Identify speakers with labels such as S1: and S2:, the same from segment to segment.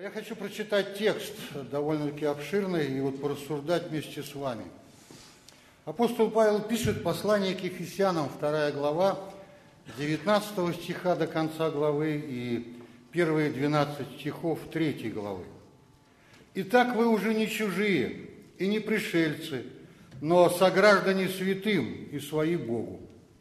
S1: Я хочу прочитать текст, довольно-таки обширный, и вот порассуждать вместе с вами. Апостол Павел пишет послание к Ефесянам, 2 глава, 19 стиха до конца главы и первые 12 стихов 3 главы. «Итак, вы уже не чужие и не пришельцы, но сограждане святым и свои Богу,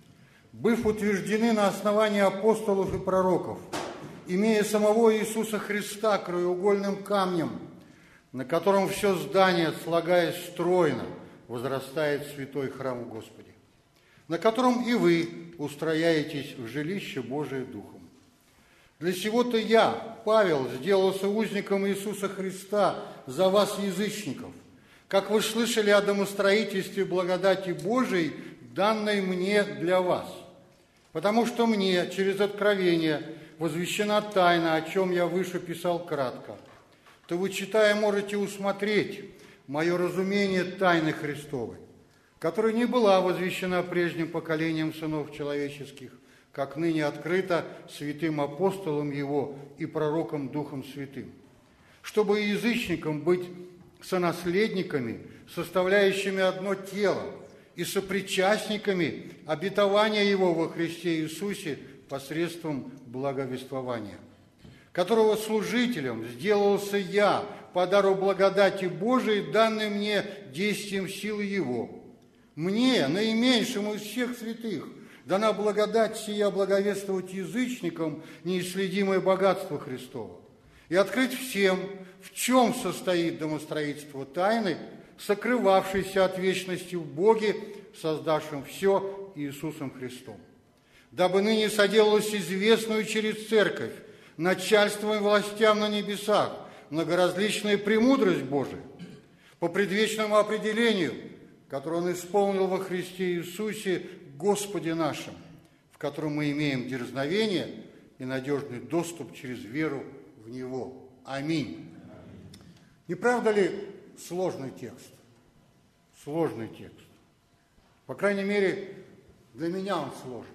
S1: быв утверждены на основании апостолов и пророков, имея самого Иисуса Христа краеугольным камнем, на котором все здание, слагаясь стройно, возрастает святой храм в Господе, на котором и вы устрояетесь в жилище Божие Духом. Для сего-то я, Павел, сделался узником Иисуса Христа за вас, язычников, как вы слышали о домостроительстве благодати Божией, данной мне для вас. Потому что мне через откровение возвещена тайна, о чем я выше писал кратко, то вы, читая, можете усмотреть мое разумение тайны Христовой, которая не была возвещена прежним поколением сынов человеческих, как ныне открыто святым апостолом его и пророком Духом Святым, чтобы и язычникам быть сонаследниками, составляющими одно тело, и сопричастниками обетования его во Христе Иисусе посредством благовествования, которого служителем сделался я по дару благодати Божией, данной мне действием силы Его. Мне, наименьшему из всех святых, дана благодать сия благовествовать язычникам неисследимое богатство Христово и открыть всем, в чем состоит домостроительство тайны, сокрывавшейся от вечности в Боге, создавшем все Иисусом Христом, дабы ныне соделалось известную через церковь начальством и властям на небесах многоразличная премудрость Божия по предвечному определению, которое Он исполнил во Христе Иисусе Господе нашим, в котором мы имеем дерзновение и надежный доступ через веру в Него. Аминь. Не правда ли сложный текст? Сложный текст. По крайней мере, для меня он сложный.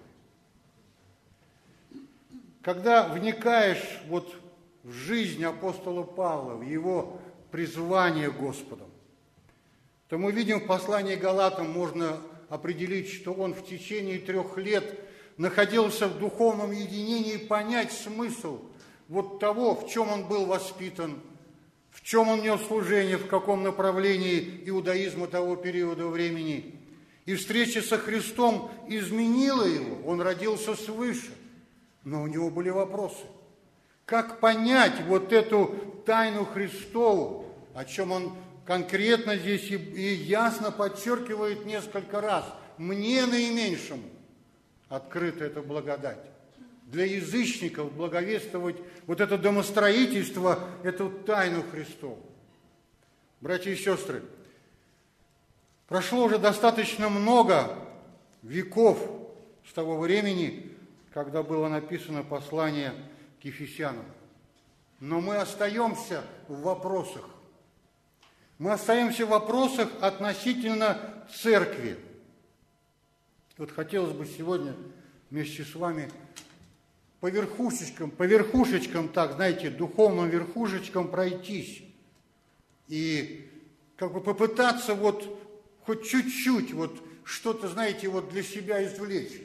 S1: Когда вникаешь вот в жизнь апостола Павла, в его призвание Господом, то мы видим в послании Галатам, можно определить, что он в течение 3 лет находился в духовном единении, понять смысл вот того, в чем он был воспитан, в чем он нес служение, в каком направлении иудаизма того периода времени. И встреча со Христом изменила его, он родился свыше. Но у него были вопросы. Как понять вот эту тайну Христову, о чем он конкретно здесь и ясно подчеркивает несколько раз? Мне, наименьшему, открыта эта благодать. Для язычников благовествовать вот это домостроительство, эту тайну Христову. Братья и сестры, прошло уже достаточно много веков с того времени, когда было написано послание к Ефесянам. Но мы остаемся в вопросах. Мы остаемся в вопросах относительно церкви. Вот хотелось бы сегодня вместе с вами по верхушечкам, так, знаете, духовным верхушечкам пройтись. И как бы попытаться вот хоть чуть-чуть вот что-то, знаете, вот для себя извлечь.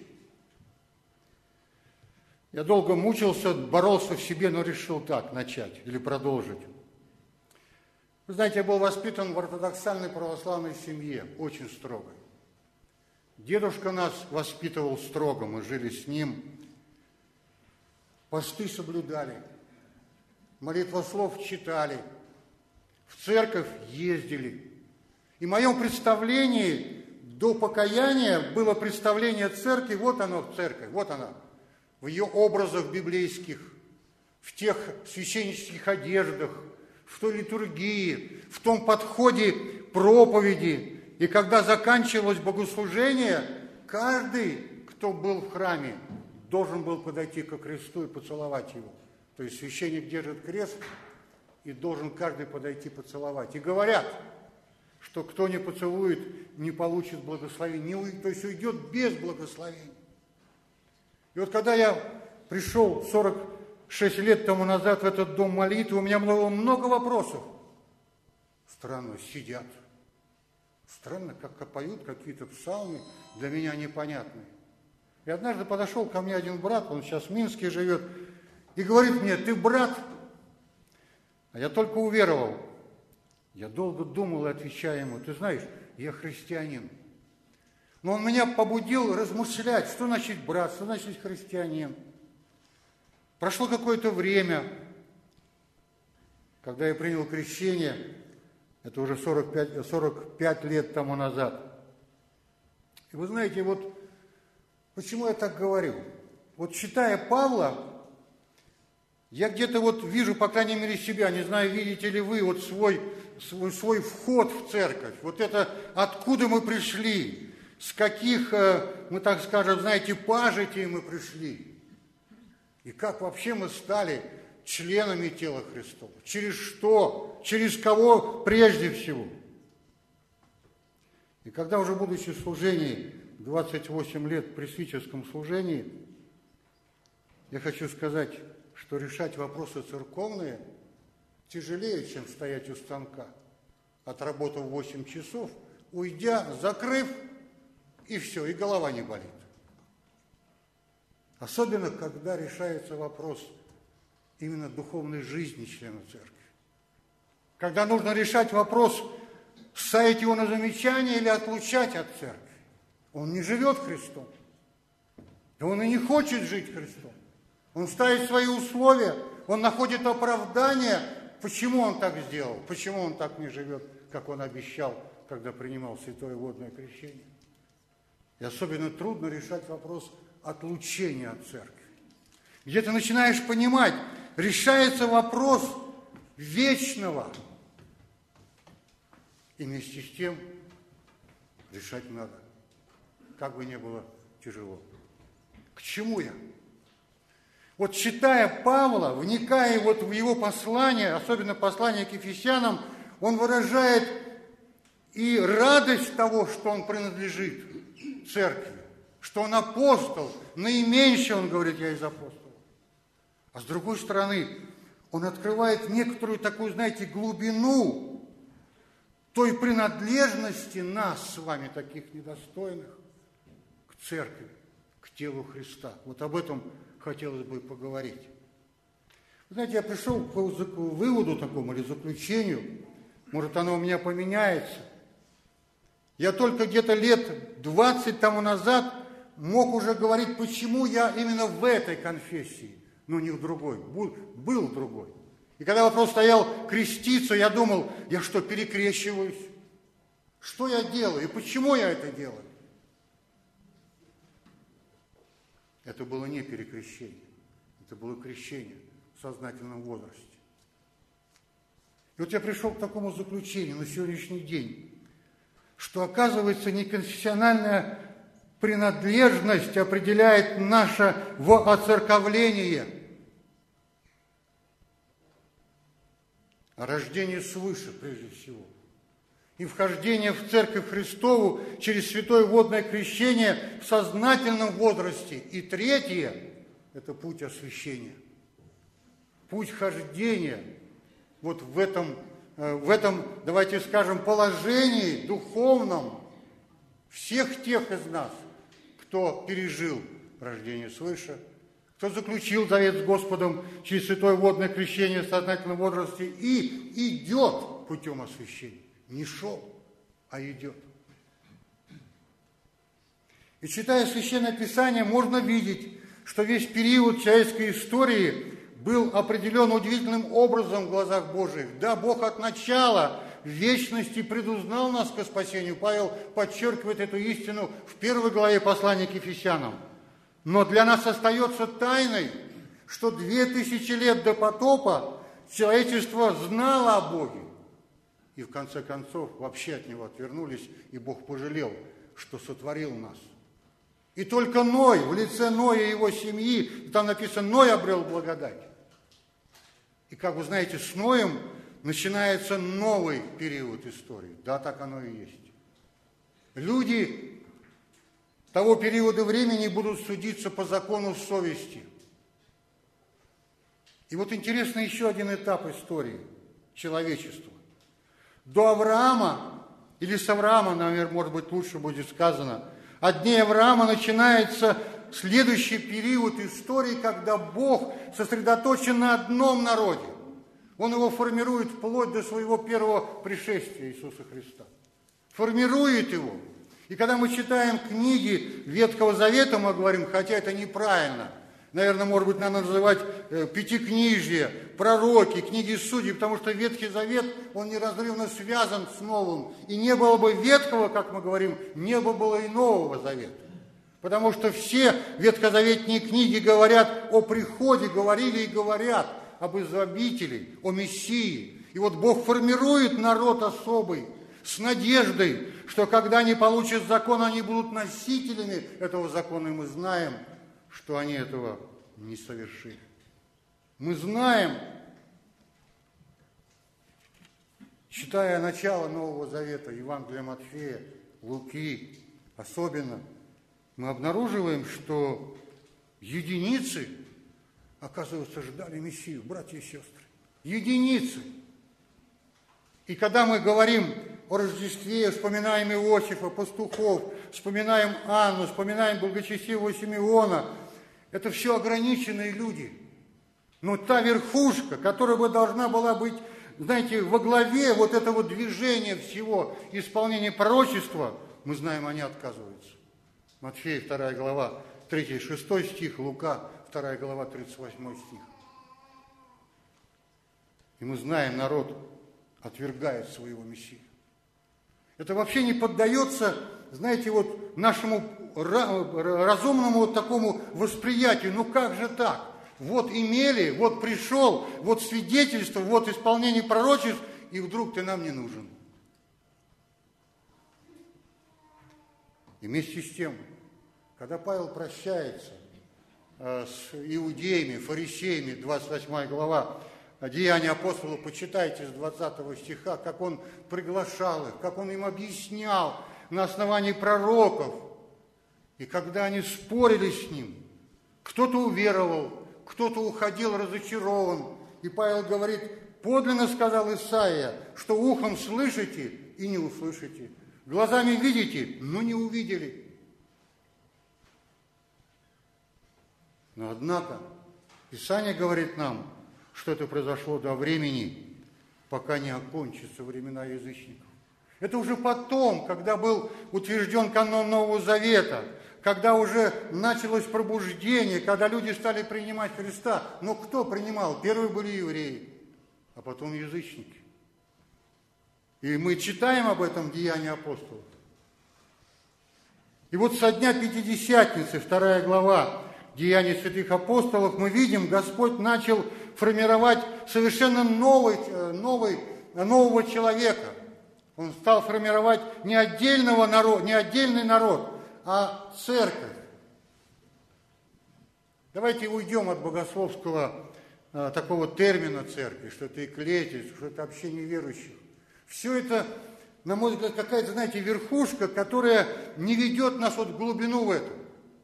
S1: Я долго мучился, боролся в себе, но решил так начать или продолжить. Вы знаете, я был воспитан в ортодоксальной православной семье, очень строгой. Дедушка нас воспитывал строго, мы жили с ним, посты соблюдали, молитвослов читали, в церковь ездили. И в моем представлении до покаяния было представление церкви, вот оно церковь, вот она. В ее образах библейских, в тех священнических одеждах, в той литургии, в том подходе проповеди. И когда заканчивалось богослужение, каждый, кто был в храме, должен был подойти ко кресту и поцеловать его. То есть священник держит крест, и должен каждый подойти поцеловать. И говорят, что кто не поцелует, не получит благословения, то есть уйдет без благословения. И вот когда я пришел в 6 лет тому назад в этот дом молитвы, у меня было много вопросов. Странно, сидят. Странно, как поют какие-то псалмы, для меня непонятные. И однажды подошел ко мне один брат, он сейчас в Минске живет, и говорит мне: ты брат? А я только уверовал. Я долго думал и отвечаю ему: ты знаешь, я христианин. Но он меня побудил размышлять, что значит брат, что значит христианин. Прошло какое-то время, когда я принял крещение, это уже 45 лет тому назад. И вы знаете, вот почему я так говорю? Вот читая Павла, я где-то вот вижу, по крайней мере, себя, не знаю, видите ли вы, вот свой вход в церковь. Вот это откуда мы пришли, с каких, мы так скажем, знаете, пажитей мы пришли. И как вообще мы стали членами тела Христова. Через что? Через кого прежде всего? И когда уже будучи в служении, 28 лет в пресвитерском служении, я хочу сказать, что решать вопросы церковные тяжелее, чем стоять у станка, отработав 8 часов, уйдя, закрыв, и все, и голова не болит. Особенно, когда решается вопрос именно духовной жизни члена церкви. Когда нужно решать вопрос, ставить его на замечание или отлучать от церкви. Он не живет Христом. И он и не хочет жить Христом. Он ставит свои условия, он находит оправдание, почему он так сделал, почему он так не живет, как он обещал, когда принимал святое водное крещение. И особенно трудно решать вопрос отлучения от церкви. Где ты начинаешь понимать, решается вопрос вечного. И вместе с тем решать надо, как бы ни было тяжело. К чему я? Вот читая Павла, вникая вот в его послание, особенно послание к Ефесянам, он выражает и радость того, что он принадлежит церкви, что он апостол, наименьший, он говорит, я из апостолов. А с другой стороны, он открывает некоторую такую, знаете, глубину той принадлежности нас с вами, таких недостойных, к церкви, к телу Христа. Вот об этом хотелось бы поговорить. Вы знаете, я пришел к выводу такому или заключению, может, оно у меня поменяется. Я только где-то лет 20 тому назад мог уже говорить, почему я именно в этой конфессии, но не в другой, был другой. И когда вопрос стоял креститься, я думал, я что, перекрещиваюсь? Что я делаю и почему я это делаю? Это было не перекрещение, это было крещение в сознательном возрасте. И вот я пришел к такому заключению на сегодняшний день, что, оказывается, неконфессиональная принадлежность определяет наше воцерковление, а рождение свыше прежде всего. И вхождение в Церковь Христову через святое водное крещение в сознательном возрасте. И третье – это путь освящения. Путь хождения вот в этом, давайте скажем, положении духовном всех тех из нас, кто пережил рождение свыше, кто заключил завет с Господом через святое водное крещение в сознательном возрасте и идет путем освящения. Не шел, а идет. И читая Священное Писание, можно видеть, что весь период человеческой истории был определен удивительным образом в глазах Божьих. Да, Бог от начала в вечности предузнал нас ко спасению. Павел подчеркивает эту истину в 1 главе послания к Ефесянам. Но для нас остается тайной, что 2000 лет до потопа человечество знало о Боге. И в конце концов вообще от него отвернулись, и Бог пожалел, что сотворил нас. И только Ной, в лице Ноя и его семьи, там написано, Ной обрел благодать. И как вы знаете, с Ноем начинается новый период истории. Да, так оно и есть. Люди того периода времени будут судиться по закону совести. И вот интересно еще один этап истории человечества. До Авраама, или с Авраама, наверное, может быть, лучше будет сказано, от дней Авраама начинается следующий период истории, когда Бог сосредоточен на одном народе. Он его формирует вплоть до своего первого пришествия Иисуса Христа. Формирует его. И когда мы читаем книги Ветхого Завета, мы говорим, хотя это неправильно, наверное, может быть, надо называть Пятикнижие, пророки, книги Судей, потому что Ветхий Завет, он неразрывно связан с Новым. И не было бы Ветхого, как мы говорим, не было и Нового Завета. Потому что все ветхозаветные книги говорят о приходе, говорили и говорят об избавителе, о Мессии. И вот Бог формирует народ особый, с надеждой, что когда они получат закон, они будут носителями этого закона, и мы знаем, что они этого не совершили. Мы знаем, читая начало Нового Завета, Евангелия Матфея, Луки, особенно, мы обнаруживаем, что единицы, оказывается, ждали Мессию, братья и сестры. Единицы. И когда мы говорим о Рождестве, вспоминаем Иосифа, пастухов, вспоминаем Анну, вспоминаем благочестивого Симеона, это все ограниченные люди. Но та верхушка, которая бы должна была быть, знаете, во главе вот этого движения всего, исполнения пророчества, мы знаем, они отказываются. Матфея 2 глава, 3-6 стих, Лука 2 глава, 38 стих. И мы знаем, народ отвергает своего Мессию. Это вообще не поддается, знаете, вот нашему разумному вот такому восприятию. Ну как же так? Вот имели, вот пришел, вот свидетельство, вот исполнение пророчеств, и вдруг ты нам не нужен. И вместе с тем, когда Павел прощается с иудеями, фарисеями, 28 глава, Деяния апостолов, почитайте с 20 стиха, как он приглашал их, как он им объяснял на основании пророков. И когда они спорили с ним, кто-то уверовал, кто-то уходил разочарован. И Павел говорит, подлинно сказал Исаия, что ухом слышите и не услышите, глазами видите, но не увидели. Но однако Писание говорит нам, что это произошло до времени, пока не окончатся времена язычников. Это уже потом, когда был утвержден канон Нового Завета, когда уже началось пробуждение, когда люди стали принимать Христа. Но кто принимал? Первые были евреи, а потом язычники. И мы читаем об этом в Деянии апостолов. И вот со дня Пятидесятницы, 2 глава Деяний святых апостолов, мы видим, Господь начал формировать совершенно нового человека. Он стал формировать не отдельный народ, а церковь. Давайте уйдем от богословского такого термина церкви, что это экклезия, что это общение верующих. Все это, на мой взгляд, какая-то, знаете, верхушка, которая не ведет нас вот в глубину в эту.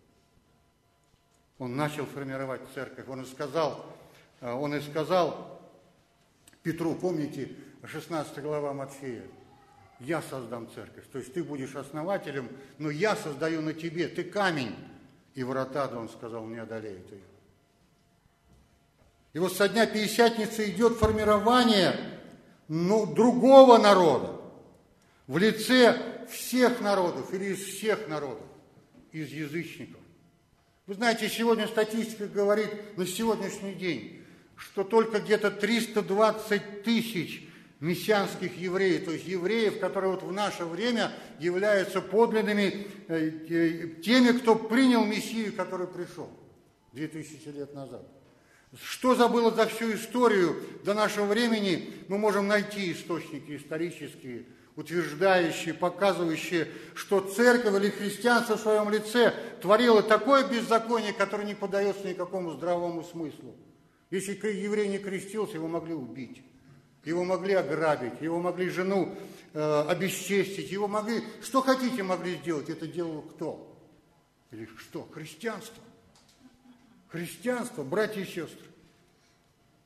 S1: Он начал формировать церковь. Он и сказал Петру, помните, 16 глава Матфея, я создам церковь. То есть ты будешь основателем, но я создаю на тебе, ты камень. И врата, да, он сказал, не одолеют ее. И вот со дня Пятидесятницы идет формирование другого народа в лице всех народов или из всех народов, из язычников. Вы знаете, сегодня статистика говорит на сегодняшний день, что только где-то 320 тысяч мессианских евреев, то есть евреев, которые вот в наше время являются подлинными теми, кто принял Мессию, который пришел 2000 лет назад. Что забыло за всю историю до нашего времени, мы можем найти источники исторические, утверждающие, показывающие, что церковь или христианство в своем лице творило такое беззаконие, которое не поддается никакому здравому смыслу. Если еврей не крестился, его могли убить, его могли ограбить, его могли жену обесчестить, его могли, что хотите, могли сделать. Это делал кто? Или что? Христианство. Христианство, братья и сестры.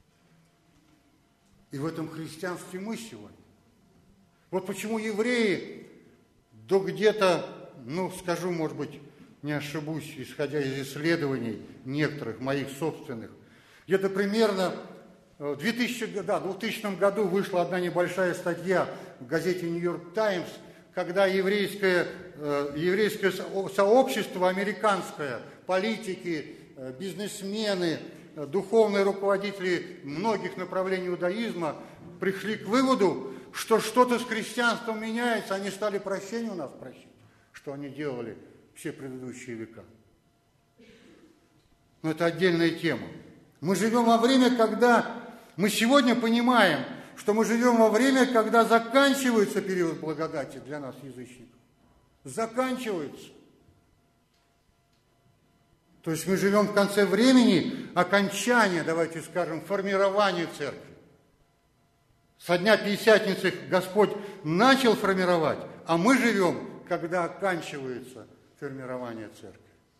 S1: И в этом христианстве мы сегодня. Вот почему евреи, до где-то, скажу, может быть, не ошибусь, исходя из исследований некоторых моих собственных, где-то примерно в 2000 году вышла одна небольшая статья в газете «Нью-Йорк Таймс», когда еврейское сообщество американское, политики, бизнесмены, духовные руководители многих направлений иудаизма пришли к выводу, что что-то с христианством меняется, они стали прощения у нас просить, что они делали все предыдущие века. Но это отдельная тема. Мы живем во время, когда мы сегодня понимаем, что мы живем во время, когда заканчивается период благодати для нас, язычников. Заканчивается. То есть мы живем в конце времени окончания, давайте скажем, формирования церкви. Со дня Пятидесятницы Господь начал формировать, а мы живем, когда оканчивается формирование церкви.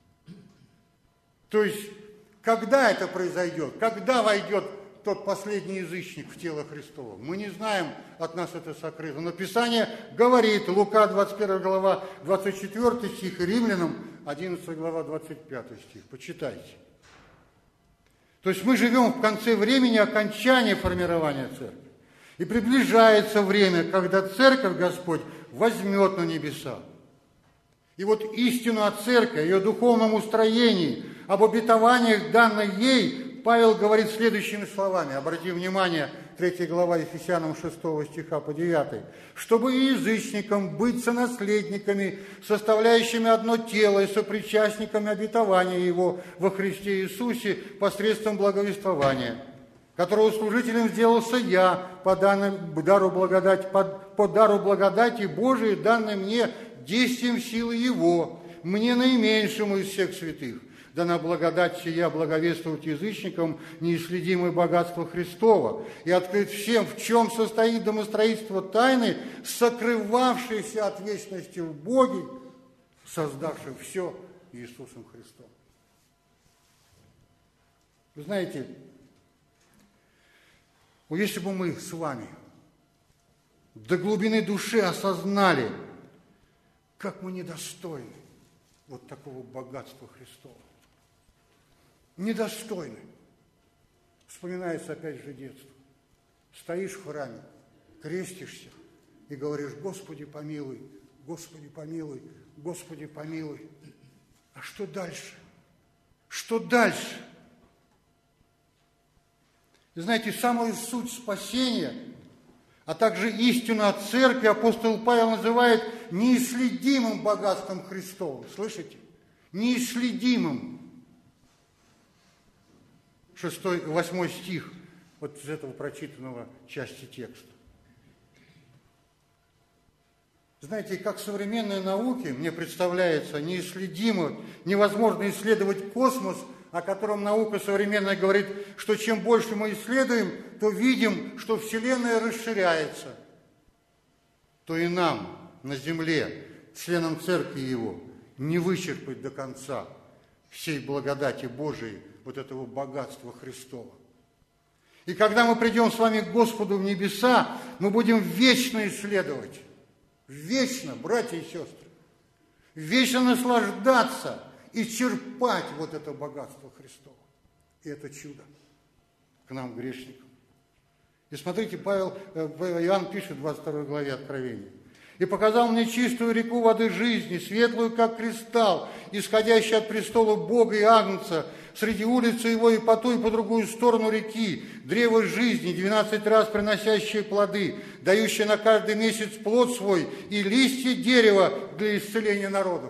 S1: То есть, когда это произойдет, когда войдет тот последний язычник в тело Христово, мы не знаем, от нас это сокрыто. Но Писание говорит, Лука 21 глава 24 стих, и Римлянам 11 глава 25 стих. Почитайте. То есть мы живем в конце времени окончания формирования церкви. И приближается время, когда церковь Господь возьмет на небеса. И вот истину о церкви, ее духовном устроении, об обетованиях, данных ей, Павел говорит следующими словами. Обратим внимание, 3 глава Ефесянам 6 стиха по 9. «Чтобы и язычникам быть сонаследниками, составляющими одно тело и сопричастниками обетования Его во Христе Иисусе посредством благовествования, которого служителем сделался я по дару благодати Божией, данной мне действием силы Его, мне наименьшему из всех святых, дана благодать сия благовествовать язычникам неисследимое богатство Христова и открыть всем, в чем состоит домостроительство тайны, сокрывавшейся от вечности в Боге, создавшим все Иисусом Христом». Вы знаете, если бы мы с вами до глубины души осознали, как мы недостойны вот такого богатства Христова. Недостойны. Вспоминается опять же детство. Стоишь в храме, крестишься и говоришь: Господи, помилуй, Господи, помилуй, Господи, помилуй. А что дальше? Что дальше? И знаете, самую суть спасения, а также истину от церкви апостол Павел называет неисследимым богатством Христовым. Слышите? Неисследимым. 8 стих вот из этого прочитанного части текста. Знаете, как современной науке, мне представляется, неисследимо, невозможно исследовать космос, о котором наука современная говорит, что чем больше мы исследуем, то видим, что Вселенная расширяется, то и нам на Земле, членам Церкви Его, не вычерпать до конца всей благодати Божией, вот этого богатства Христова. И когда мы придем с вами к Господу в небеса, мы будем вечно исследовать, вечно, братья и сестры, вечно наслаждаться и черпать вот это богатство Христово. И это чудо к нам, грешникам. И смотрите, Иоанн пишет в 22 главе Откровения. «И показал мне чистую реку воды жизни, светлую, как кристалл, исходящую от престола Бога и Агнца, среди улицы его и по ту, и по другую сторону реки, древо жизни, 12 раз приносящее плоды, дающее на каждый месяц плод свой, и листья дерева для исцеления народов».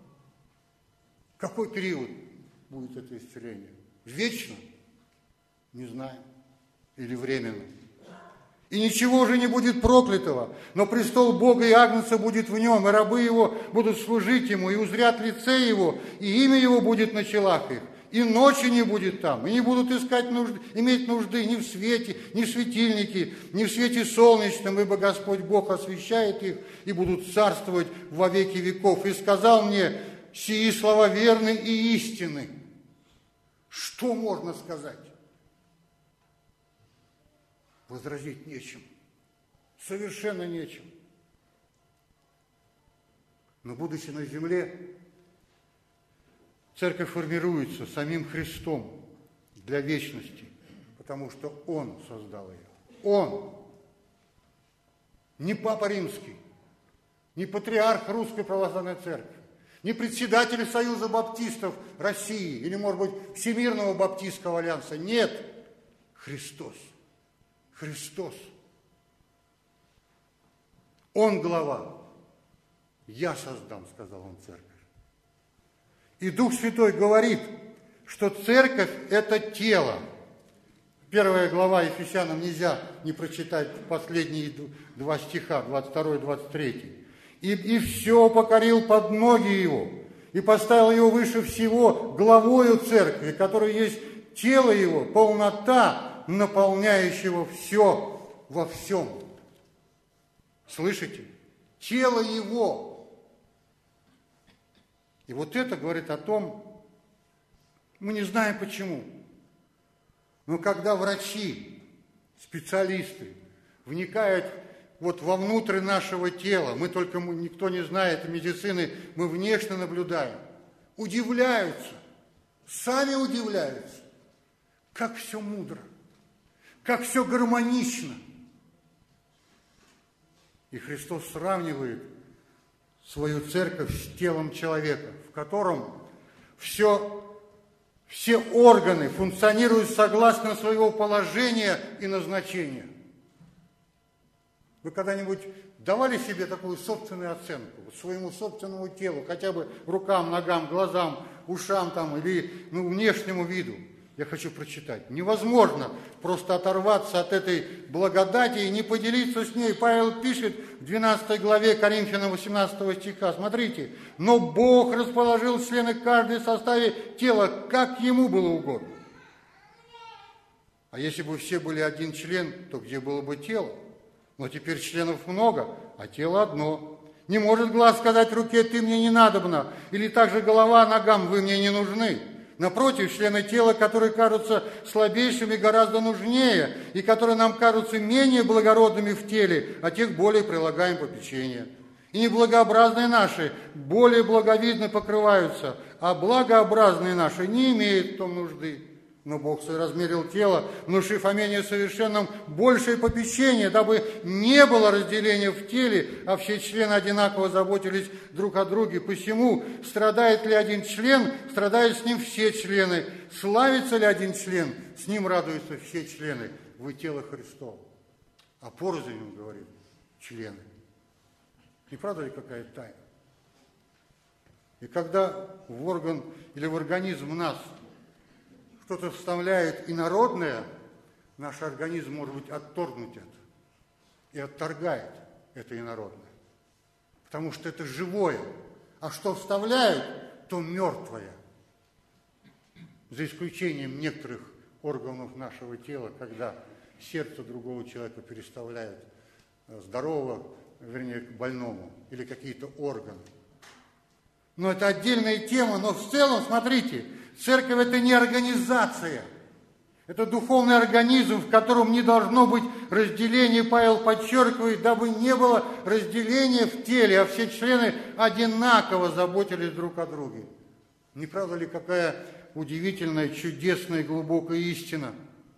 S1: Какой период будет это исцеление? Вечно? Не знаем. Или временно. И ничего уже не будет проклятого, но престол Бога и Агнца будет в нем, и рабы его будут служить ему, и узрят лице его, и имя его будет на челах их, и ночи не будет там, и не будут иметь нужды ни в свете, ни в светильнике, ни в свете солнечном, ибо Господь Бог освящает их, и будут царствовать во веки веков. И сказал мне: сии слова верны и истинны. Что можно сказать? возразить нечем. Совершенно нечем. Но будучи на земле, церковь формируется самим Христом для вечности, потому что Он создал ее. Он. Не Папа Римский, не патриарх Русской Православной Церкви, не председатель Союза Баптистов России или, может быть, Всемирного Баптистского Альянса. Нет. Христос. Христос. Он глава. Я создам, сказал он, церковь. И Дух Святой говорит, что церковь – это тело. Первая глава Ефесянам нельзя не прочитать последние 2 стиха, 22 и 23. И все покорил под ноги его, и поставил его выше всего главою церкви, которая есть тело его, полнота, наполняющего все во всем. Слышите? Тело его. И вот это говорит о том, мы не знаем почему, но когда врачи, специалисты вникают вот вовнутрь нашего тела, никто не знает медицины, мы внешне наблюдаем, удивляются, сами удивляются, как все мудро, как все гармонично. И Христос сравнивает свою церковь с телом человека, в котором все органы функционируют согласно своего положения и назначения. Вы когда-нибудь давали себе такую собственную оценку, своему собственному телу, хотя бы рукам, ногам, глазам, ушам там, или внешнему виду? Я хочу прочитать. Невозможно просто оторваться от этой благодати и не поделиться с ней. Павел пишет в 12 главе Коринфянам 18 стиха. Смотрите. «Но Бог расположил члены каждой в составе тела, как ему было угодно». А если бы все были один член, то где было бы тело? Но теперь членов много, а тело одно. Не может глаз сказать руке: «Ты мне не надобна», или также голова ногам: «Вы мне не нужны». Напротив, члены тела, которые кажутся слабейшими, гораздо нужнее, и которые нам кажутся менее благородными в теле, а тех более прилагаем попечение. И неблагообразные наши более благовидно покрываются, а благообразные наши не имеют в том нужды. Но Бог соразмерил тело, внушив о менее совершенном большее попечение, дабы не было разделения в теле, а все члены одинаково заботились друг о друге. Посему, страдает ли один член, страдают с ним все члены. Славится ли один член, с ним радуются все члены. Вы тело Христово. А порознь, он говорит, члены. Не правда ли какая тайна? И когда в орган или в организм нас кто-то вставляет инородное, наш организм, может быть, отторгнуть это и отторгает это инородное. Потому что это живое. А что вставляют, то мертвое. За исключением некоторых органов нашего тела, когда сердце другого человека переставляют здорового, вернее, к больному, или какие-то органы. Но это отдельная тема, но в целом, смотрите, церковь – это не организация, это духовный организм, в котором не должно быть разделения, Павел подчеркивает, дабы не было разделения в теле, а все члены одинаково заботились друг о друге. Не правда ли, какая удивительная, чудесная, глубокая истина?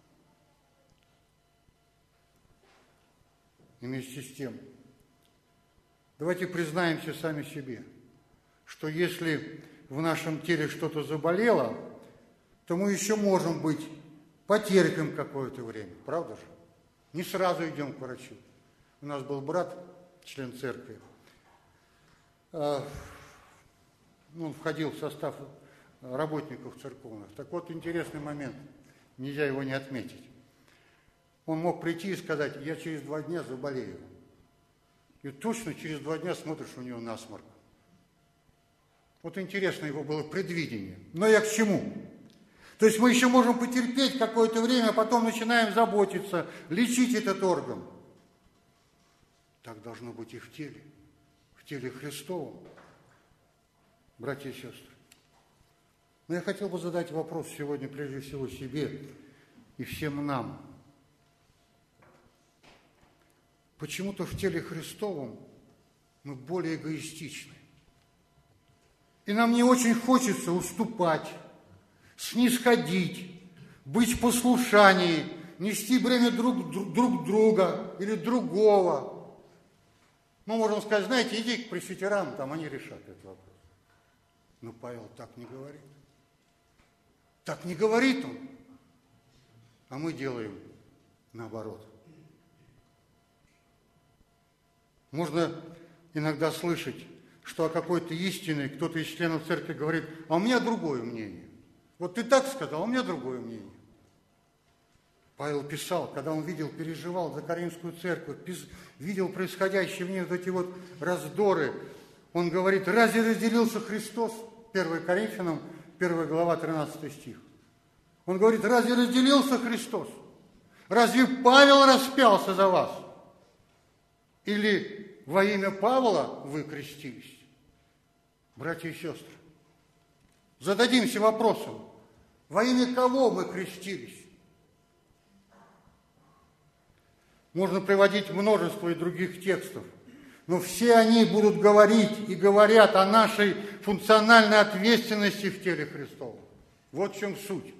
S1: И вместе с тем, давайте признаемся сами себе, что если в нашем теле что-то заболело, то мы еще можем быть, потерпим какое-то время, правда же? Не сразу идем к врачу. У нас был брат, член церкви, он входил в состав работников церковных. Так вот, интересный момент, нельзя его не отметить. Он мог прийти и сказать: я через 2 дня заболею. И точно через 2 дня смотришь, у него насморк. Вот интересно его было предвидение. Но я к чему? То есть мы еще можем потерпеть какое-то время, а потом начинаем заботиться, лечить этот орган. Так должно быть и в теле Христовом, братья и сестры. Но я хотел бы задать вопрос сегодня прежде всего себе и всем нам. почему-то в теле Христовом мы более эгоистичны. И нам не очень хочется уступать, снисходить, быть в послушании, нести бремя друг друга или другого. Мы можем сказать, знаете, иди к пресвитерам, там они решат этот вопрос. Но Павел так не говорит. Так не говорит он. А мы делаем наоборот. Можно иногда слышать, что о какой-то истине кто-то из членов церкви говорит, а у меня другое мнение. Вот ты так сказал, а у меня другое мнение. Павел писал, когда он переживал за Коринфскую церковь, видел происходящие в ней вот эти вот раздоры, он говорит, разве разделился Христос? 1 Коринфянам, 1 глава, 13 стих. Он говорит, разве разделился Христос? Разве Павел распялся за вас? Или во имя Павла вы крестились? Братья и сестры, зададимся вопросом, во имя кого мы крестились? Можно приводить множество и других текстов, но все они будут говорить и говорят о нашей функциональной ответственности в теле Христовом. Вот в чем суть.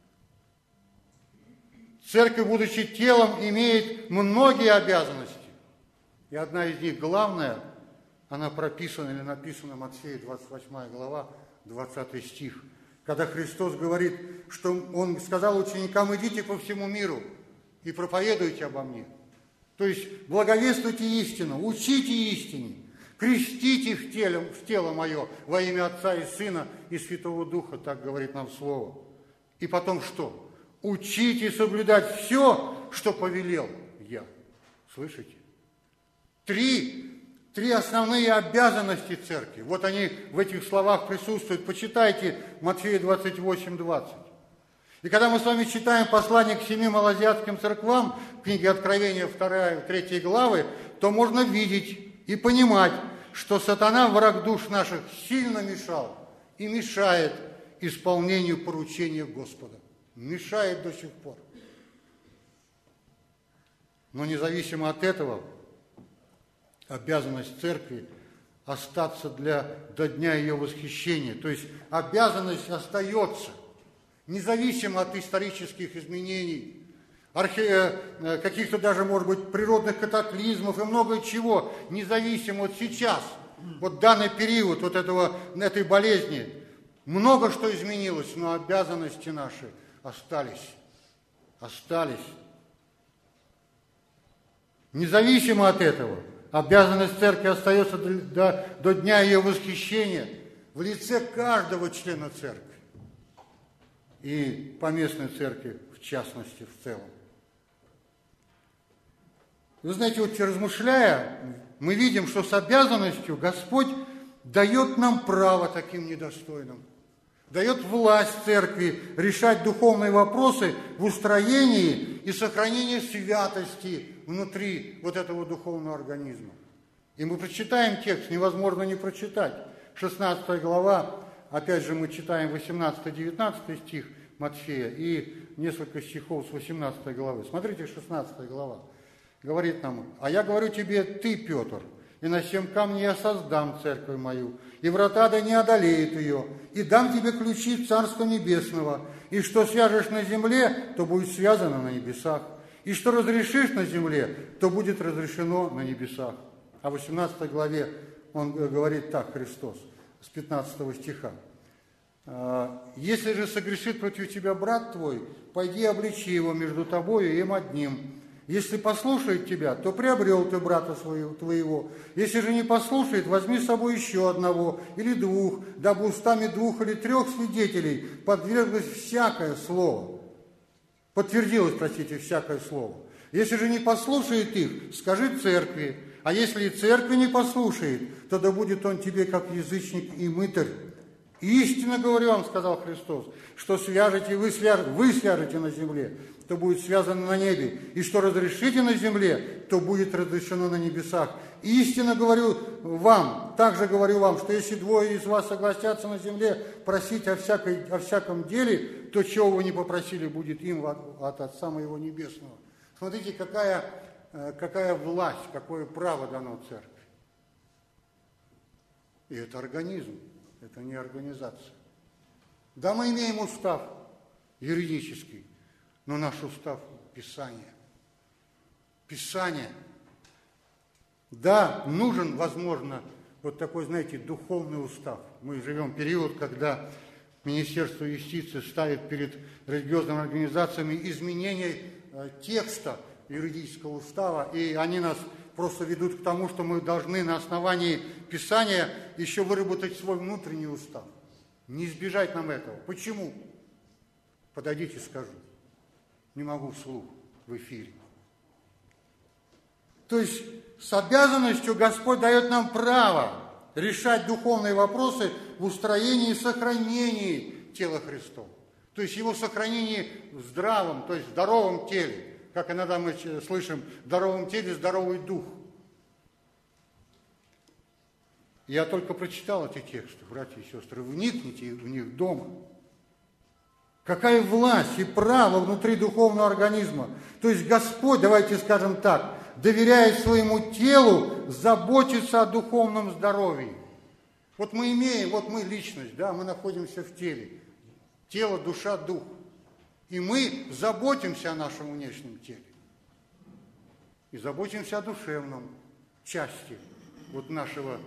S1: Церковь, будучи телом, имеет многие обязанности. И одна из них, главная, она прописана или написана Матфея, 28 глава, 20 стих. Когда Христос говорит, что Он сказал ученикам, идите по всему миру и проповедуйте обо мне. То есть благовествуйте истину, учите истине, крестите в тело мое во имя Отца и Сына и Святого Духа, так говорит нам Слово. И потом что? Учите соблюдать все, что повелел я. Слышите? Три основные обязанности церкви. Вот они в этих словах присутствуют. Почитайте Матфея 28, 20. И когда мы с вами читаем послание к 7 малоазиатским церквам, книги Откровения 2-3 главы, то можно видеть и понимать, что сатана, враг душ наших, сильно мешал и мешает исполнению поручения Господа. Мешает до сих пор. Но независимо от этого, обязанность церкви остаться до дня ее восхищения. То есть обязанность остается, независимо от исторических изменений, каких-то даже, может быть, природных катаклизмов и многое чего, независимо от сейчас, вот данный период вот этой болезни, много что изменилось, но обязанности наши остались. Независимо от этого, обязанность церкви остается до дня ее восхищения в лице каждого члена церкви. И поместной церкви, в частности, в целом. Вы знаете, вот размышляя, мы видим, что с обязанностью Господь дает нам право таким недостойным. Дает власть церкви решать духовные вопросы в устроении и сохранении святости внутри вот этого духовного организма. И мы прочитаем текст, невозможно не прочитать. 16 глава, опять же мы читаем 18-19 стих Матфея и несколько стихов с 18 главы. Смотрите, 16 глава. Говорит нам, а я говорю тебе, ты, Петр, и на сем камне я создам церковь мою, и врата да не одолеют ее, и дам тебе ключи Царства Небесного, и что свяжешь на земле, то будет связано на небесах, и что разрешишь на земле, то будет разрешено на небесах. А в 18 главе он говорит так, Христос, с 15 стиха. Если же согрешит против тебя брат твой, пойди обличи его между тобою и им одним. Если послушает тебя, то приобрел ты брата твоего. Если же не послушает, возьми с собой еще одного или двух, дабы устами 2 или 3 свидетелей подтвердилось всякое слово. Всякое слово. Если же не послушает их, скажи церкви. А если и церкви не послушает, то да будет он тебе как язычник и мытарь. Истинно говорю вам, сказал Христос, что свяжете вы свяжете на земле, то будет связано на небе, и что разрешите на земле, то будет разрешено на небесах. Истинно говорю вам, также говорю вам, что если 2 из вас согласятся на земле просить о всяком деле, то чего вы не попросили, будет им от Отца моего Небесного. Смотрите, какая какая власть, какое право дано церкви. И это организм, это не организация. Да, мы имеем устав юридический, но наш устав – Писание. Писание. Да, нужен, возможно, вот такой, знаете, духовный устав. Мы живем в период, когда Министерство юстиции ставит перед религиозными организациями изменение текста юридического устава, и они нас просто ведут к тому, что мы должны на основании Писания еще выработать свой внутренний устав. Не избежать нам этого. Почему? Подойдите, скажу. Не могу вслух в эфире. То есть с обязанностью Господь дает нам право решать духовные вопросы в устроении и сохранении тела Христова. То есть его сохранении в здравом, то есть в здоровом теле. Как иногда мы слышим, в здоровом теле здоровый дух. Я только прочитал эти тексты, братья и сестры, вникните в них дома. Какая власть и право внутри духовного организма. То есть Господь, давайте скажем так, доверяет своему телу заботиться о духовном здоровье. Вот мы имеем, вот мы личность, да, мы находимся в теле. Тело, душа, дух. И мы заботимся о нашем внешнем теле. И заботимся о душевном части вот нашего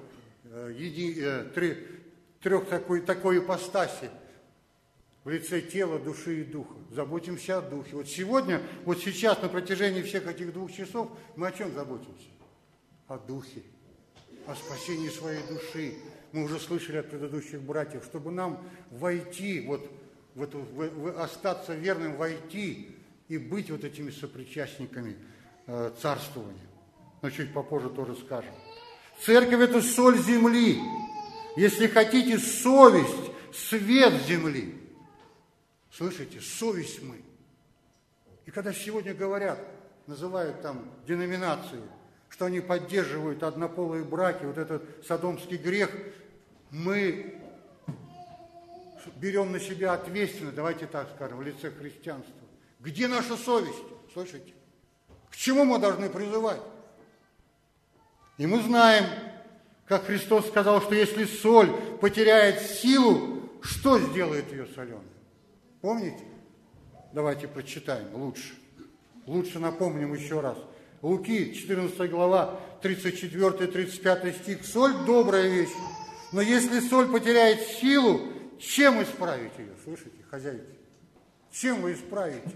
S1: такой ипостаси в лице тела, души и духа. Заботимся о духе. Вот сегодня, вот сейчас, на протяжении всех этих 2 часов, мы о чем заботимся? О духе, о спасении своей души. Мы уже слышали от предыдущих братьев, чтобы нам войти, остаться верным, войти и быть вот этими сопричастниками царствования. Но чуть попозже тоже скажем. Церковь – это соль земли. Если хотите, совесть, свет земли. Слышите? Совесть мы. И когда сегодня говорят, называют там деноминацию, что они поддерживают однополые браки, вот этот содомский грех, мы берем на себя ответственность, давайте так скажем, в лице христианства. Где наша совесть? Слышите? К чему мы должны призывать? И мы знаем, как Христос сказал, что если соль потеряет силу, что сделает ее соленой? Помните? Давайте прочитаем лучше. Лучше напомним еще раз. Луки, 14 глава, 34-35 стих. Соль – добрая вещь, но если соль потеряет силу, чем исправить ее? Слышите, хозяйки? Чем вы исправите?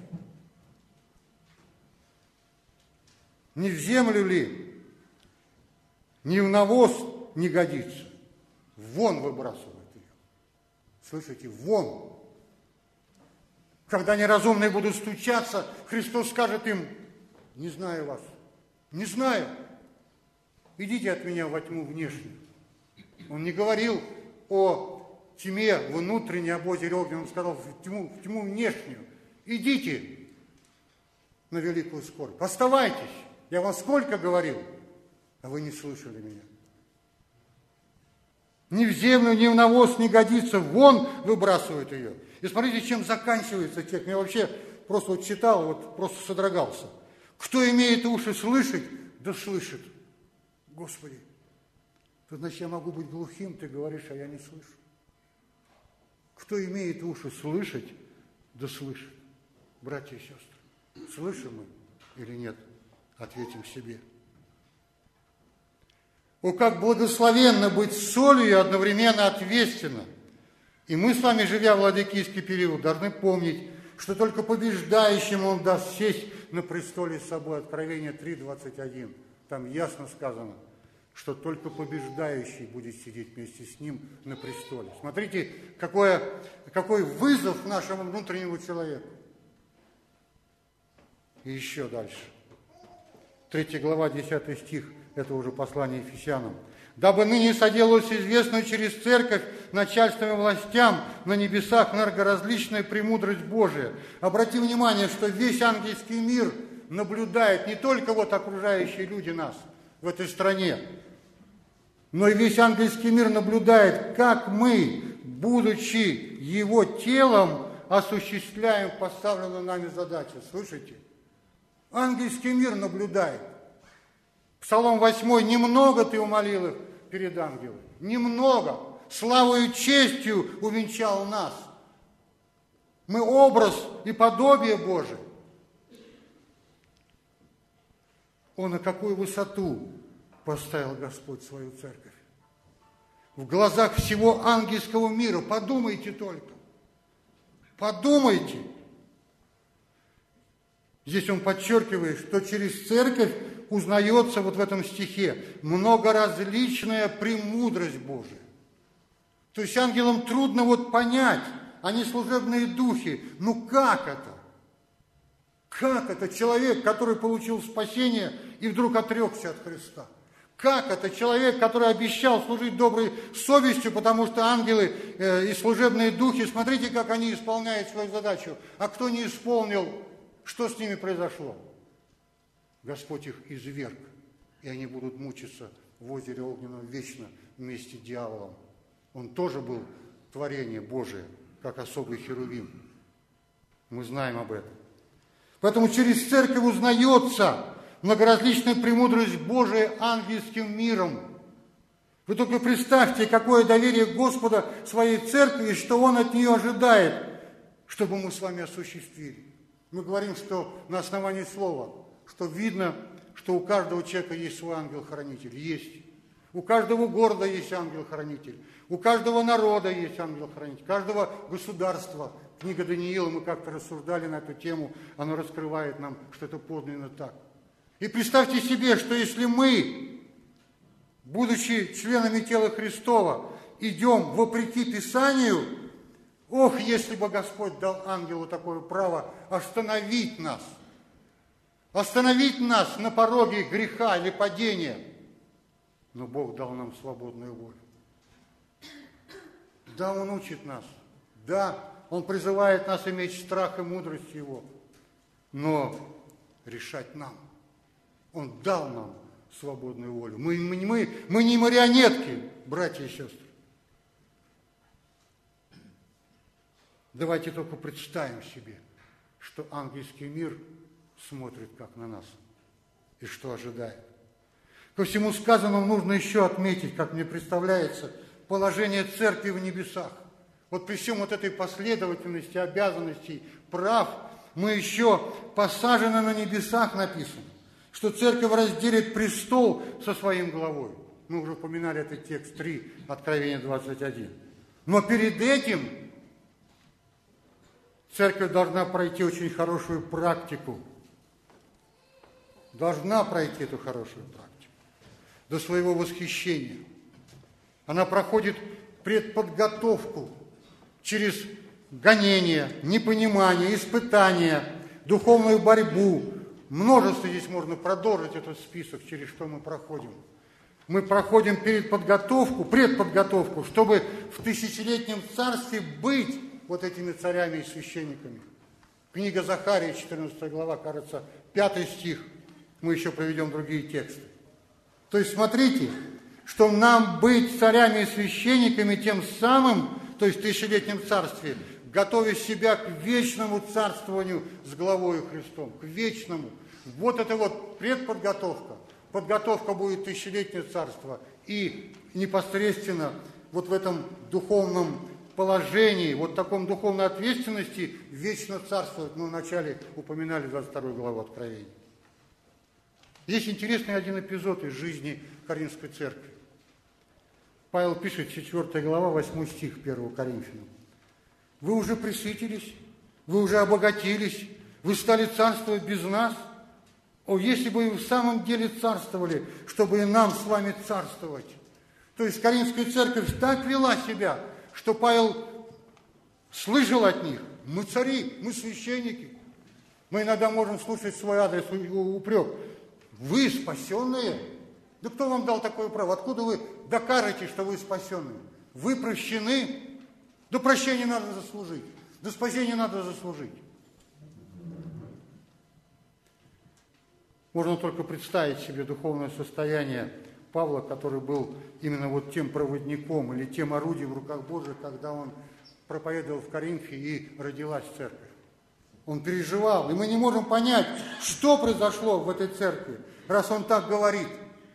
S1: Не в землю ли? Ни в навоз не годится. Вон выбрасывают ее. Слышите, вон. Когда неразумные будут стучаться, Христос скажет им: не знаю вас, не знаю. Идите от меня во тьму внешнюю. Он не говорил о тьме внутренней, об озере огненном, он сказал в тьму внешнюю. Идите на великую скорбь. Оставайтесь. Я вам сколько говорил, а вы не слышали меня. Ни в землю, ни в навоз не годится, вон выбрасывают ее. И смотрите, чем заканчивается текст. Я вообще просто вот читал, вот просто содрогался. Кто имеет уши слышать, да слышит. Господи, то значит, я могу быть глухим, ты говоришь, а я не слышу. Кто имеет уши слышать, да слышит. Братья и сестры, слышим мы или нет? Ответим себе. О, как благословенно быть солью и одновременно ответственно. И мы с вами, живя в ладикийский период, должны помнить, что только побеждающим он даст сесть на престоле с собой. Откровение 3:21. Там ясно сказано, что только побеждающий будет сидеть вместе с ним на престоле. Смотрите, какой вызов нашему внутреннему человеку. И еще дальше. 3 глава, 10 стих, это уже послание Ефесянам. «Дабы ныне соделалось известную через церковь начальством и властям на небесах многоразличная премудрость Божия». Обрати внимание, что весь ангельский мир наблюдает, не только вот окружающие люди нас в этой стране, но и весь ангельский мир наблюдает, как мы, будучи его телом, осуществляем поставленную нами задачу. Слышите? Ангельский мир наблюдает. Псалом 8: «Немного ты умолил их перед ангелом, немного, славою и честью увенчал нас». Мы образ и подобие Божие. О, на какую высоту поставил Господь свою церковь. В глазах всего ангельского мира. Подумайте только. Подумайте. Здесь он подчеркивает, что через церковь узнается вот в этом стихе многоразличная премудрость Божия. То есть ангелам трудно вот понять, они служебные духи. Ну как это? Как это человек, который получил спасение и вдруг отрекся от Христа? Как это человек, который обещал служить доброй совестью, потому что ангелы и служебные духи, смотрите, как они исполняют свою задачу. А кто не исполнил, что с ними произошло? Господь их изверг, и они будут мучиться в озере огненном вечно вместе с дьяволом. Он тоже был творение Божие, как особый херувим. Мы знаем об этом. Поэтому через церковь узнается многоразличная премудрость Божия ангельским миром. Вы только представьте, какое доверие Господа своей церкви, и что Он от нее ожидает, чтобы мы с вами осуществили. Мы говорим, что на основании слова, что видно, что у каждого человека есть свой ангел-хранитель. Есть. У каждого города есть ангел-хранитель. У каждого народа есть ангел-хранитель. Каждого государства. Книга Даниила, мы как-то рассуждали на эту тему, она раскрывает нам, что это подлинно так. И представьте себе, что если мы, будучи членами тела Христова, идем вопреки Писанию, ох, если бы Господь дал ангелу такое право остановить нас на пороге греха или падения. Но Бог дал нам свободную волю. Да, Он учит нас. Да, Он призывает нас иметь страх и мудрость Его. Но решать нам. Он дал нам свободную волю. Мы не марионетки, братья и сестры. Давайте только представим себе, что ангельский мир смотрит как на нас и что ожидает. Ко всему сказанному нужно еще отметить, как мне представляется, положение церкви в небесах. Вот при всем вот этой последовательности обязанностей, прав, мы еще посажены на небесах, написано, что церковь разделит престол со своим главой. Мы уже упоминали этот текст 3, Откровение 21. Но перед этим церковь должна пройти очень хорошую практику. Должна пройти эту хорошую практику до своего восхищения. Она проходит предподготовку через гонения, непонимание, испытания, духовную борьбу. Множество здесь можно продолжить этот список, через что мы проходим. Мы проходим предподготовку, чтобы в тысячелетнем царстве быть вот этими царями и священниками. Книга Захарии, 14 глава, кажется, 5 стих. Мы еще приведем другие тексты. То есть смотрите, что нам быть царями и священниками тем самым, то есть в тысячелетнем царстве, готовя себя к вечному царствованию с главою Христом, к вечному. Вот это вот предподготовка. Подготовка будет тысячелетнее царство. И непосредственно вот в этом духовном положении, вот таком духовной ответственности вечно царствовать. Мы вначале упоминали 22 главу Откровения. Есть интересный один эпизод из жизни Коринфской церкви. Павел пишет, 4 глава, 8 стих 1 Коринфянам. Вы уже пресытились, вы уже обогатились, вы стали царствовать без нас. О, если бы вы в самом деле царствовали, чтобы и нам с вами царствовать. То есть Коринфская церковь так вела себя, что Павел слышал от них: мы цари, мы священники. Мы иногда можем слушать свой адрес упрек. Вы спасенные? Да кто вам дал такое право? Откуда вы докажете, что вы спасенные? Вы прощены? Да прощение надо заслужить. Да спасение надо заслужить. Можно только представить себе духовное состояние Павла, который был именно вот тем проводником или тем орудием в руках Божьих, когда он проповедовал в Коринфе и родилась церковь. Он переживал, и мы не можем понять, что произошло в этой церкви, раз он так говорит.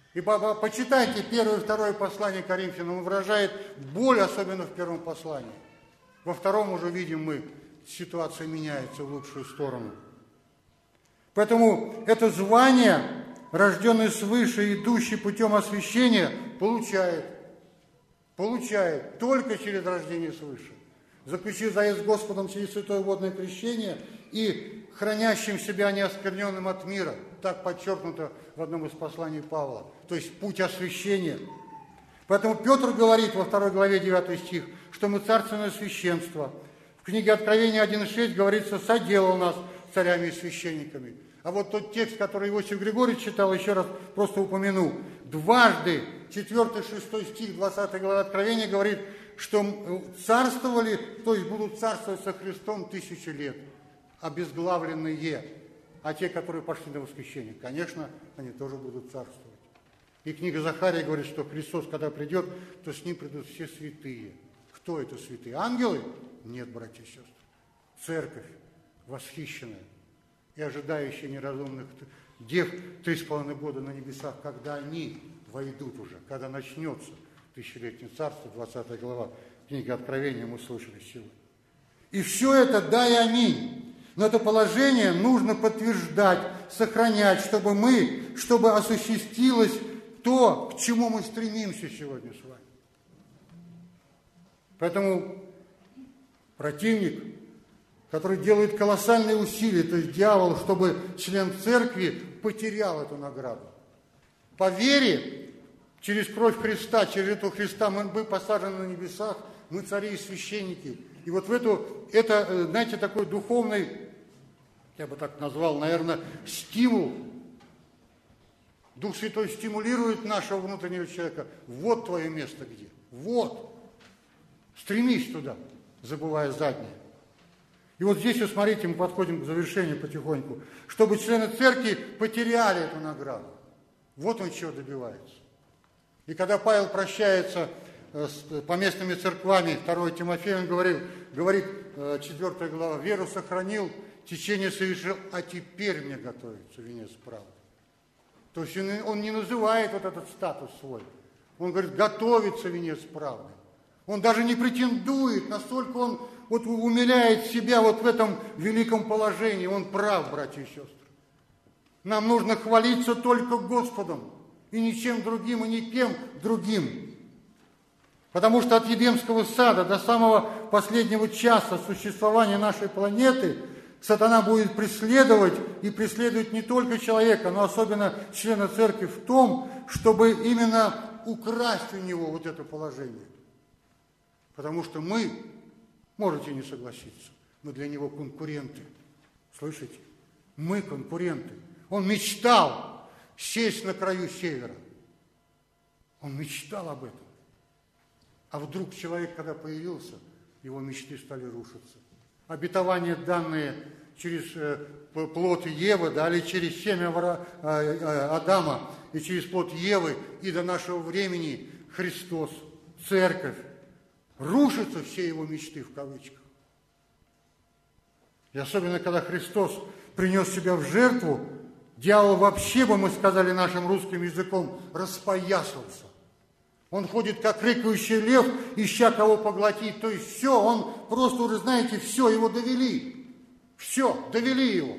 S1: И почитайте первое и второе послание Коринфянам, он выражает боль, особенно в первом послании. Во втором уже видим мы, ситуация меняется в лучшую сторону. Поэтому это звание, рожденный свыше, идущий путем освящения, получает только через рождение свыше. Заключив завет с Господом через святое водное крещение и хранящим себя неоскверненным от мира. Так подчеркнуто в одном из посланий Павла. То есть путь освящения. Поэтому Петр говорит во 2 главе 9 стих, что мы царственное священство. В книге Откровения 1,6 говорится, соделал нас царями и священниками. А вот тот текст, который Иосиф Григорьевич читал, еще раз просто упомяну. Дважды 4-6 стих 20 главы Откровения говорит, что царствовали, то есть будут царствовать со Христом 1000 лет, обезглавленные. А те, которые пошли на восхищение, конечно, они тоже будут царствовать. И книга Захария говорит, что Христос, когда придет, то с ним придут все святые. Кто это святые? Ангелы? Нет, братья и сестры. Церковь восхищенная и ожидающая неразумных дев 3,5 года на небесах, когда они войдут уже, когда начнется тысячелетнее царство, 20 глава книги Откровения мы слышали сегодня. И все это да и аминь. Но это положение нужно подтверждать, сохранять, чтобы осуществилось то, к чему мы стремимся сегодня с вами. Поэтому противник, который делает колоссальные усилия, то есть дьявол, чтобы член церкви потерял эту награду. По вере, через кровь Христа, через эту Христа мы посажены на небесах, мы цари и священники. И вот это, знаете, такой духовный, я бы так назвал, наверное, стимул. Дух Святой стимулирует нашего внутреннего человека. Вот твое место где. Вот. Стремись туда, забывая заднее. И вот здесь, вот смотрите, мы подходим к завершению потихоньку. Чтобы члены церкви потеряли эту награду. Вот он чего добивается. И когда Павел прощается с поместными церквами, 2 Тимофея, он говорит 4 глава, веру сохранил, течение совершил, а теперь мне готовится венец правды. То есть он не называет вот этот статус свой. Он говорит, готовится венец правды. Он даже не претендует, настолько он вот умиляет себя вот в этом великом положении. Он прав, братья и сестры. Нам нужно хвалиться только Господом, и ничем другим, и никем другим. Потому что от Едемского сада до самого последнего часа существования нашей планеты сатана будет преследовать, и преследовать не только человека, но особенно члена церкви в том, чтобы именно украсть у него вот это положение. Потому что мы, можете не согласиться, мы для него конкуренты. Слышите? Мы конкуренты. Он мечтал сесть на краю севера. Он мечтал об этом. А вдруг человек, когда появился, его мечты стали рушиться. Обетования, данные через плод Евы, да, или через семя Адама, и через плод Евы, и до нашего времени Христос, церковь, рушатся все его мечты в кавычках. И особенно, когда Христос принес себя в жертву, дьявол вообще, бы мы сказали нашим русским языком, распоясался. Он ходит, как рыкающий лев, ища кого поглотить. То есть все, он просто уже, знаете, все, его довели. Все, довели его.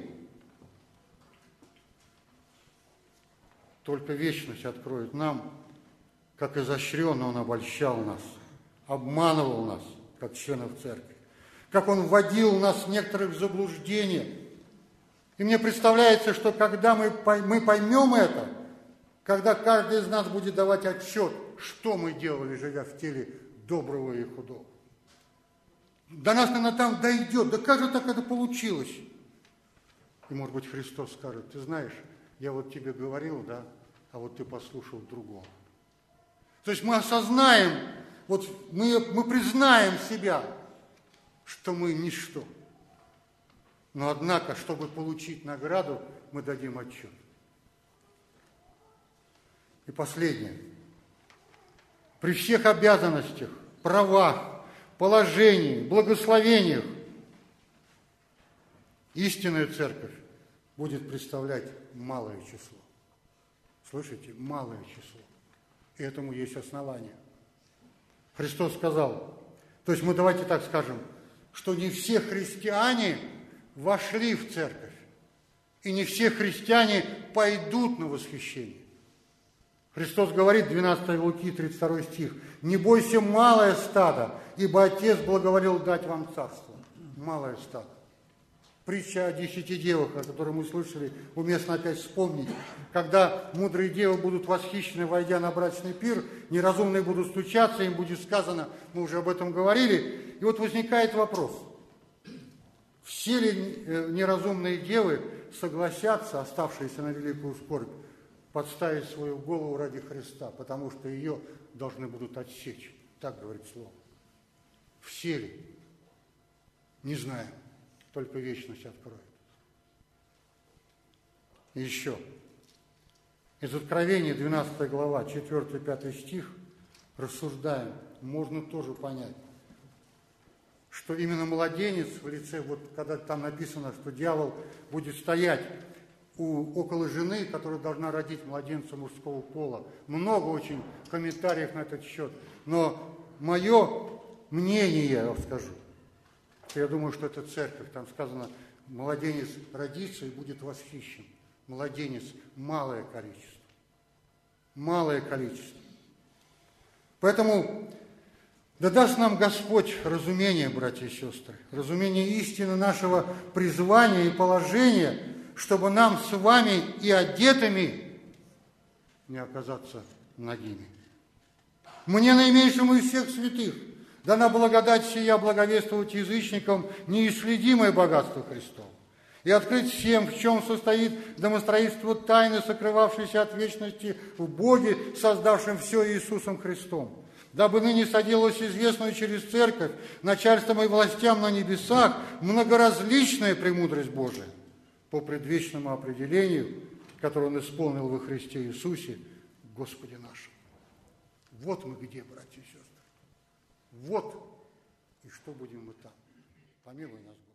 S1: Только вечность откроет нам, как изощренно он обольщал нас, обманывал нас, как членов церкви, как он вводил нас некоторых в заблуждение. И мне представляется, что когда мы поймем это, когда каждый из нас будет давать отчет, что мы делали, живя в теле доброго и худого. До нас, наверное, там дойдет. Да как же так это получилось? И, может быть, Христос скажет, ты знаешь, я вот тебе говорил, да, а вот ты послушал другого. То есть мы осознаем, вот мы признаем себя, что мы ничто. Но, однако, чтобы получить награду, мы дадим отчет. И последнее. При всех обязанностях, правах, положении, благословениях истинная церковь будет представлять малое число. Слышите? Малое число. И этому есть основания. Христос сказал, то есть мы давайте так скажем, что не все христиане вошли в церковь, и не все христиане пойдут на восхищение. Христос говорит, 12 Луки, 32 стих, «Не бойся, малое стадо, ибо Отец благоволил дать вам царство». Малое стадо. Притча о 10 девах, о которой мы слышали, уместно опять вспомнить. Когда мудрые девы будут восхищены, войдя на брачный пир, неразумные будут стучаться, им будет сказано, мы уже об этом говорили. И вот возникает вопрос, все ли неразумные девы согласятся, оставшиеся на великую скорбь, подставить свою голову ради Христа, потому что ее должны будут отсечь. Так говорит Слово. Все ли? Не знаем. Только вечность откроет. И еще. Из Откровения, 12 глава, 4-5 стих, рассуждаем, можно тоже понять, что именно младенец в лице, вот когда там написано, что дьявол будет стоять около жены, которая должна родить младенца мужского пола. Много очень комментариев на этот счет. Но мое мнение, я вам скажу, я думаю, что это церковь. Там сказано, младенец родится и будет восхищен. Младенец – малое количество. Малое количество. Поэтому да даст нам Господь разумение, братья и сестры, разумение истины нашего призвания и положения, чтобы нам с вами и одетыми не оказаться нагими. Мне, наименьшему из всех святых, дана благодать сия благовествовать язычникам неисследимое богатство Христово и открыть всем, в чем состоит домостроительство тайны, сокрывавшейся от вечности в Боге, создавшем все Иисусом Христом, дабы ныне соделалось известную через церковь начальством и властям на небесах многоразличная премудрость Божия по предвечному определению, которое Он исполнил во Христе Иисусе, Господе нашем. Вот мы где, братья и сестры. Вот, и что будем мы там. Помилуй нас, Господи.